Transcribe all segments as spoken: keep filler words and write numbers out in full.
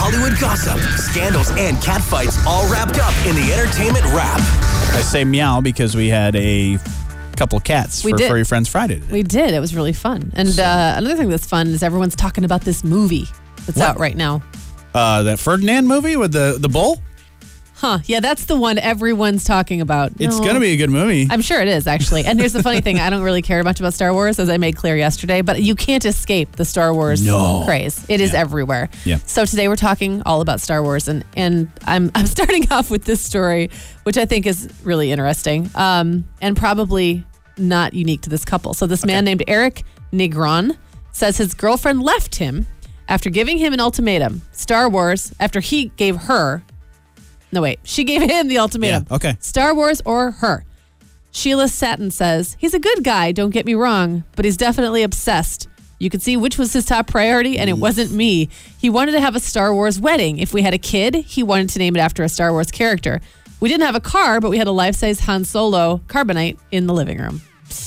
Hollywood gossip, scandals, and catfights all wrapped up in the Entertainment Wrap. I say meow because we had a couple cats We for did. Furry Friends Friday today. We did. It was really fun. And uh, another thing that's fun is everyone's talking about this movie that's What? out right now. Uh, that Ferdinand movie with the, the bull? Huh. Yeah, that's the one everyone's talking about. It's No. going to be a good movie. I'm sure it is, actually. And here's the funny thing. I don't really care much about Star Wars, as I made clear yesterday, but you can't escape the Star Wars No. craze. It is Yeah. everywhere. Yeah. So today we're talking all about Star Wars, and, and I'm, I'm starting off with this story, which I think is really interesting um, and probably not unique to this couple. So this man named Eric Negron says his girlfriend left him after giving him an ultimatum. Star Wars, after he gave her No, wait. She gave him the ultimatum. Yeah, okay. Star Wars or her. Sheila Satin says, he's a good guy, don't get me wrong, but he's definitely obsessed. You could see which was his top priority, and it wasn't me. He wanted to have a Star Wars wedding. If we had a kid, he wanted to name it after a Star Wars character. We didn't have a car, but we had a life-size Han Solo Carbonite in the living room.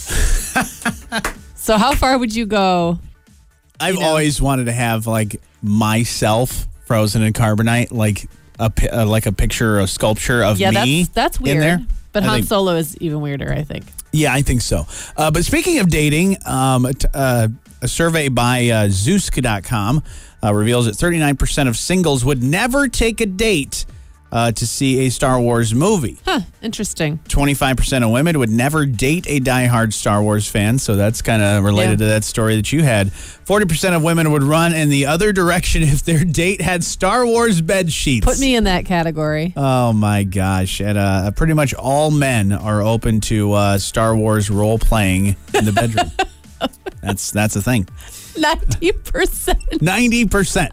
So how far would you go? I've you know. always wanted to have, like, myself frozen in carbonite, like a, pi- uh, like a picture, a sculpture of Yeah, me that's that's in weird. there. But I Han think- Solo is even weirder, I think. Yeah, I think so. Uh, but speaking of dating, um, t- uh, a survey by uh, Zeusk dot com uh, reveals that thirty-nine percent of singles would never take a date uh, to see a Star Wars movie. Huh, interesting. twenty-five percent of women would never date a diehard Star Wars fan, so that's kind of related Yeah. to that story that you had. forty percent of women would run in the other direction if their date had Star Wars bed sheets. Put me in that category. Oh my gosh. And uh, pretty much all men are open to uh, Star Wars role playing in the bedroom. that's that's a thing. ninety percent. ninety percent.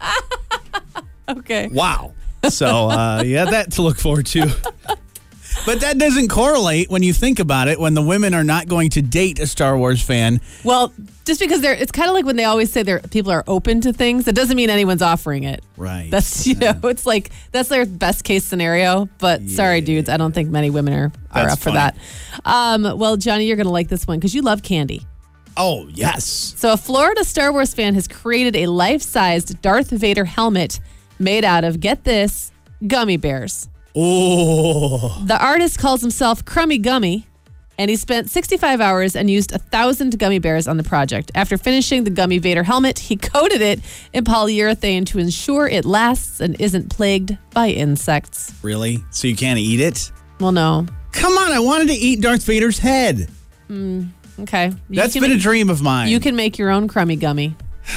Okay. Wow. So, uh, yeah, that to look forward to. But that doesn't correlate when you think about it, when the women are not going to date a Star Wars fan. Well, just because they're, it's kind of like when they always say they're people are open to things. That doesn't mean anyone's offering it. Right. That's, you know, it's like, that's their best case scenario. But sorry, dudes, I don't think many women are, are That's up for funny. that. Um, well, Johnny, you're going to like this one because you love candy. Oh, yes. So a Florida Star Wars fan has created a life-sized Darth Vader helmet made out of, get this, gummy bears. Oh. The artist calls himself Crummy Gummy, and he spent sixty-five hours and used a thousand gummy bears on the project. After finishing the Gummy Vader helmet, he coated it in polyurethane to ensure it lasts and isn't plagued by insects. Really? So you can't eat it? Well, no. Come on, I wanted to eat Darth Vader's head. Okay. You That's can been make, a dream of mine. You can make your own Crummy Gummy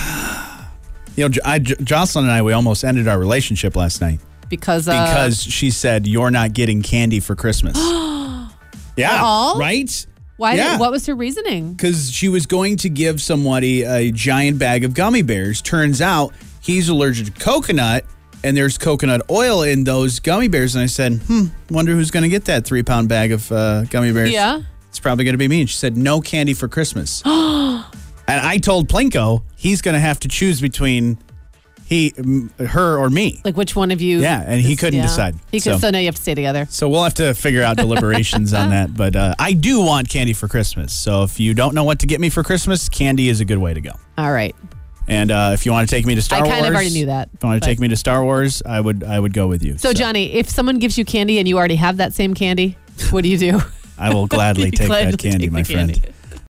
You know, J- I, J- Jocelyn and I, we almost ended our relationship last night because... Uh, because she said, you're not getting candy for Christmas. Yeah. At all? Right? why? yeah. Did, what was her reasoning? Because she was going to give somebody a giant bag of gummy bears. Turns out he's allergic to coconut, and there's coconut oil in those gummy bears. And I said, hmm, wonder who's going to get that three-pound bag of uh, gummy bears. Yeah. It's probably going to be me. And she said, no candy for Christmas. And I told Plinko he's going to have to choose between he, m- her, or me. Like which one of you? Yeah, and he couldn't decide. He could. So- So now you have to stay together. So we'll have to figure out deliberations on that. But uh, I do want candy for Christmas. So if you don't know what to get me for Christmas, candy is a good way to go. All right. And uh, if you want to take me to Star I Wars, kind of already knew that, If you want to but- take me to Star Wars, I would I would go with you. So, Johnny, if someone gives you candy and you already have that same candy, what do you do? I will gladly You take gladly that candy, take my the friend. candy.